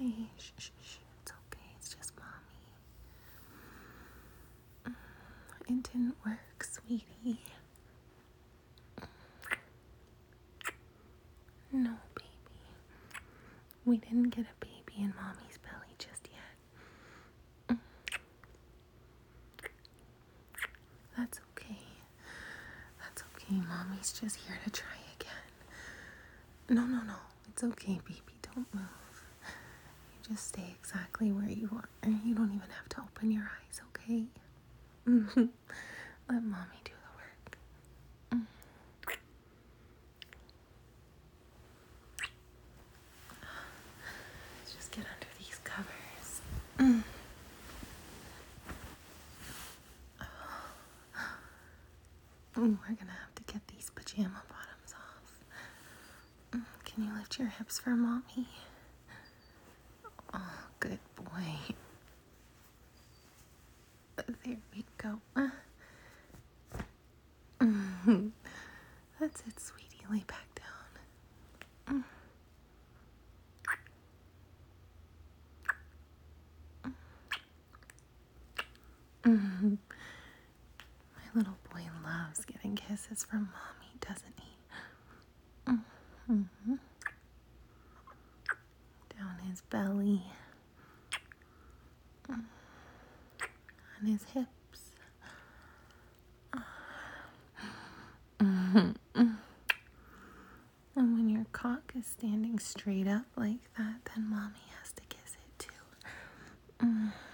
okay. Shh. It's okay. It's just mommy. It didn't work, sweetie. No, baby. We didn't get a baby in mommy's belly just yet. That's okay. That's okay. Mommy's just here to try again. No. It's okay, baby. Don't move. You just stay exactly where you are. You don't even have to open your eyes, okay? Let mommy do the work. Let's just get under these covers. We're gonna have to get these pajama bottoms off. Can you lift your hips for mommy? Oh, good boy. There we go. That's it, sweetie. Lay back down. My little boy loves getting kisses from mommy, doesn't he? Down his belly. On his hips. And when your cock is standing straight up like that, then mommy has to kiss it too.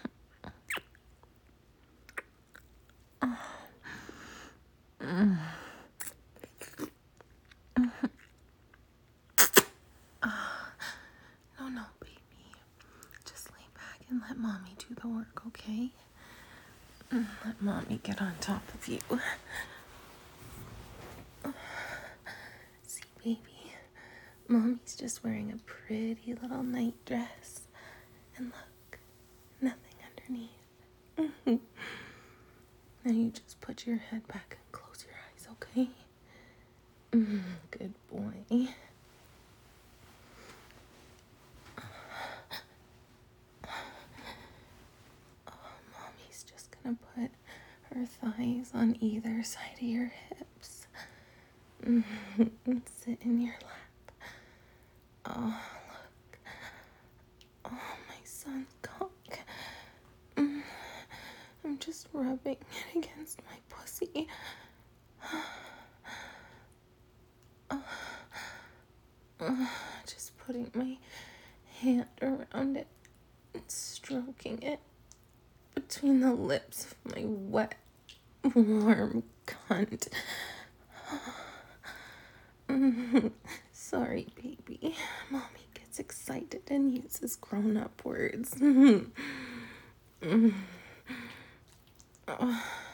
No, baby. Just lay back and let mommy do the work, okay? Let mommy get on top of you. See, baby, mommy's just wearing a pretty little night dress. And look, nothing underneath. Now you just put your head back and close your eyes, okay? Good boy. Mommy's just gonna put her thighs on either side of your hips. Sit in your lap. Oh, look. Oh, my son's cock. I'm just rubbing it against my pussy. Just putting my hand around it and stroking it between the lips of my wet, warm cunt. Sorry, baby. Mommy gets excited and uses grown-up words. Are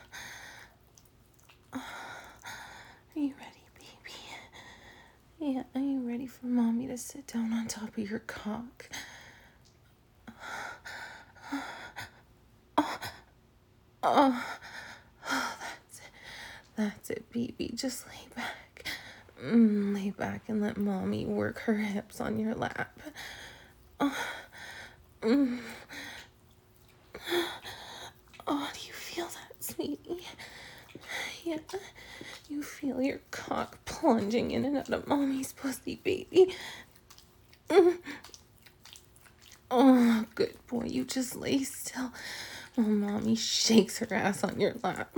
you ready, baby? Yeah, are you ready for mommy to sit down on top of your cock? That's it, baby. Just lay back. Lay back and let mommy work her hips on your lap. Do you feel that, sweetie? Yeah, you feel your cock plunging in and out of mommy's pussy, baby. Oh, good boy. You just lay still while mommy shakes her ass on your lap.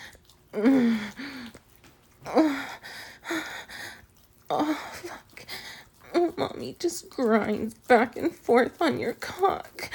Oh, fuck. Mommy just grinds back and forth on your cock.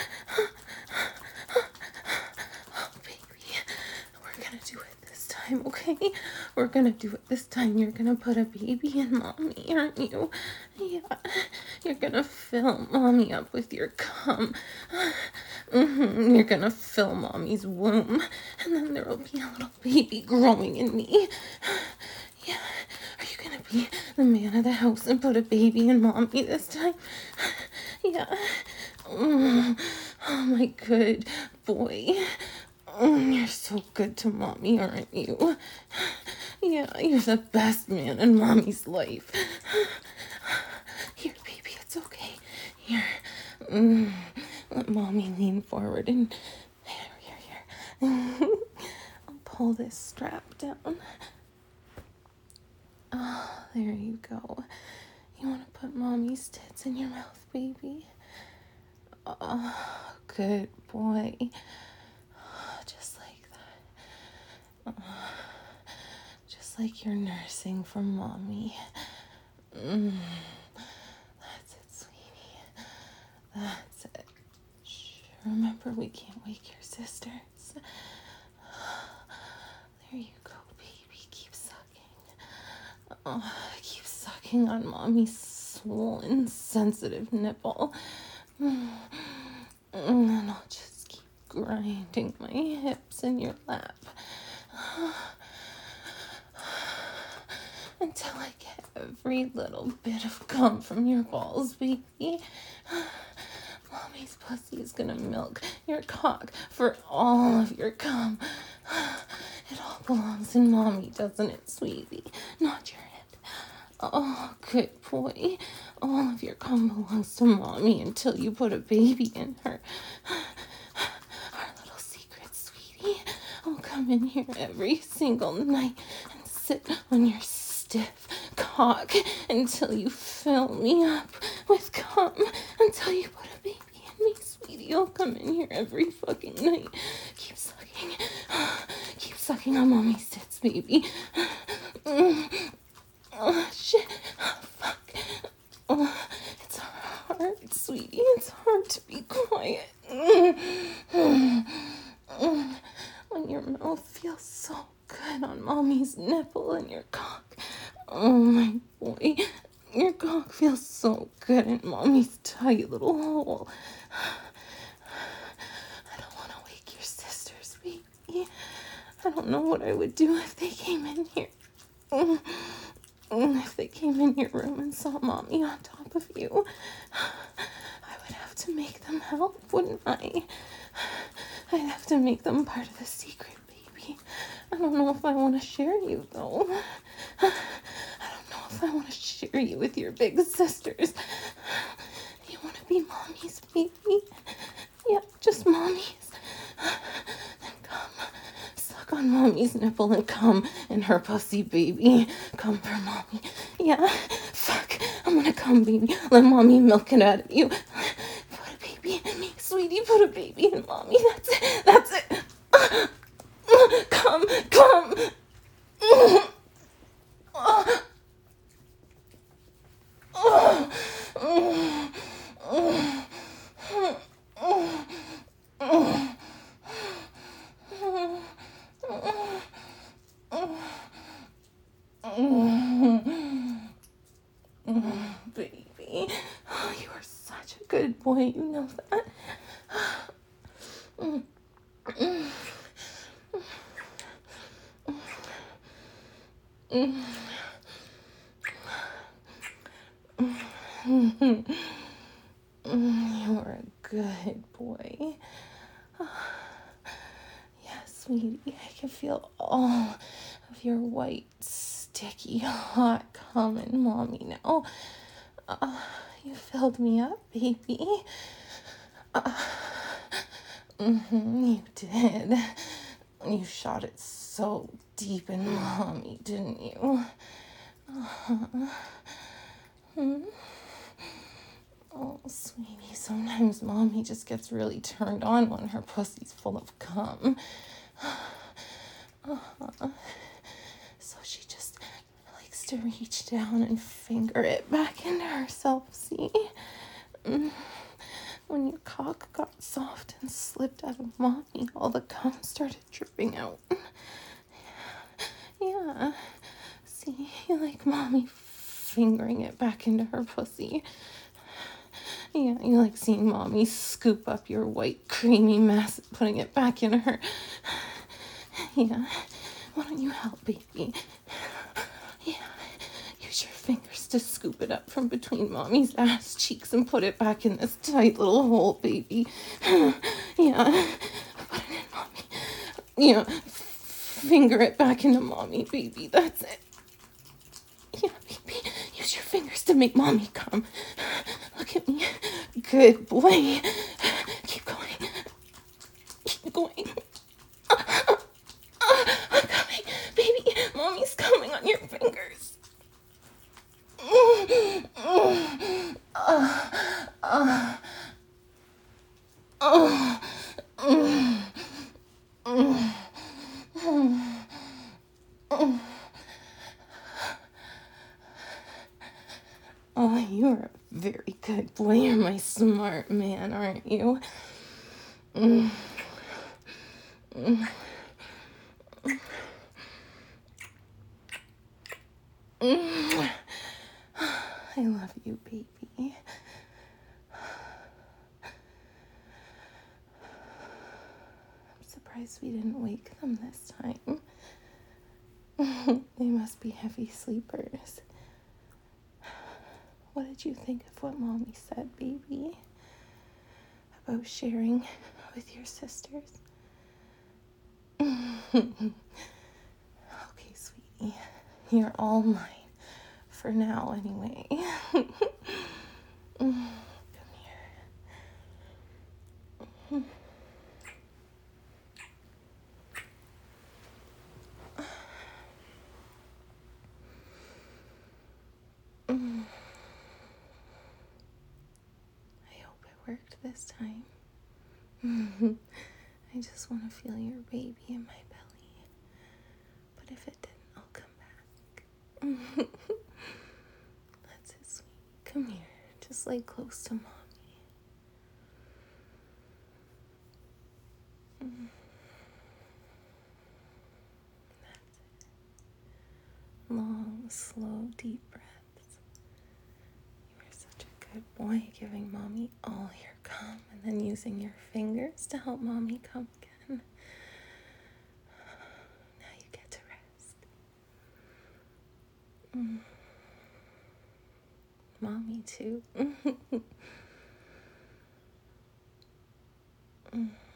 Oh, baby. We're gonna do it this time, okay? We're gonna do it this time. You're gonna put a baby in mommy, aren't you? Yeah. You're gonna fill mommy up with your cum. You're gonna fill mommy's womb. And then there will be a little baby growing in me. Yeah. Are you gonna be the man of the house and put a baby in mommy this time? Yeah. Oh, my good boy. You're so good to mommy, aren't you? Yeah, you're the best man in mommy's life. Here, baby, it's okay. Here. Let mommy lean forward and here. I'll pull this strap down. Oh, there you go. You want to put mommy's tits in your mouth, baby? Oh, good boy. Just like that. Just like you're nursing for mommy. That's it, sweetie. That's it. Shh. Remember, we can't wake your sisters. There you go, baby. Keep sucking. Oh, keep sucking on mommy's swollen, sensitive nipple. And I'll just keep grinding my hips in your lap. Until I get every little bit of cum from your balls, baby. Mommy's pussy is gonna milk your cock for all of your cum. It all belongs in mommy, doesn't it, sweetie? Not your head. Oh, good boy. All of your cum belongs to mommy until you put a baby in her. Our little secret, sweetie. I'll come in here every single night and sit on your stiff cock until you fill me up with cum, until you put a baby in me, sweetie. I'll come in here every fucking night. Keep sucking. Keep sucking on mommy's tits, baby. Oh, shit. Oh, fuck. Oh, it's hard, sweetie. It's hard to be quiet. When your mouth feels so good on mommy's nipple and your cock. Oh, my boy. Your cock feels so good in mommy's tight little hole. I don't want to wake your sisters, baby. I don't know what I would do if they came in here. If they came in your room and saw mommy on top of you, I would have to make them help, wouldn't I? I'd have to make them part of the secret, baby. I don't know if I want to share you, though. I don't know if I want to share you with your big sisters. You want to be mommy's, baby? Yeah, just mommy's. Then come. Suck on mommy's nipple and come in her pussy, baby. Come for mommy. Yeah, fuck. I'm gonna come, baby. Let mommy milk it out of you. Put a baby in me, sweetie. Put a baby in mommy. That's it. That's it. Come. Baby, oh, you are such a good boy, you know that. You're a good boy. Yes, sweetie, I can feel all of your white, sticky, hot cum in mommy now. You filled me up, baby. You did. You shot it so deep in mommy, didn't you? Oh, sweetie, sometimes mommy just gets really turned on when her pussy's full of cum. So she just likes to reach down and finger it back into herself, see? When your cock got soft and slipped out of mommy, all the cum started dripping out. Yeah. See, you like mommy fingering it back into her pussy. Yeah, you like seeing mommy scoop up your white, creamy mess and putting it back in her. Yeah. Why don't you help, baby? Yeah. Use your fingers to scoop it up from between mommy's ass cheeks and put it back in this tight little hole, baby. Yeah. Put it in mommy. Yeah. Finger it back into mommy, baby. That's it. Yeah, baby. Use your fingers to make mommy come. Look at me. Good boy. Keep going. Keep going. I'm coming. Baby, mommy's coming on your fingers. Oh, you're a very good boy. You're my smart man, aren't you? I love you, baby. I'm surprised we didn't wake them this time. They must be heavy sleepers. What did you think of what Mommy said, baby? About sharing with your sisters? Okay, sweetie. You're all mine. For now, anyway. Come here. I hope it worked this time. I just want to feel your baby in my belly. But if it didn't, I'll come back. That's it, sweetie. Come here. Just lay close to Mommy. That's it. Long, slow, deep breaths. You are such a good boy, giving Mommy all your cum and then using your fingers to help Mommy come again. Now you get to rest. Mommy too.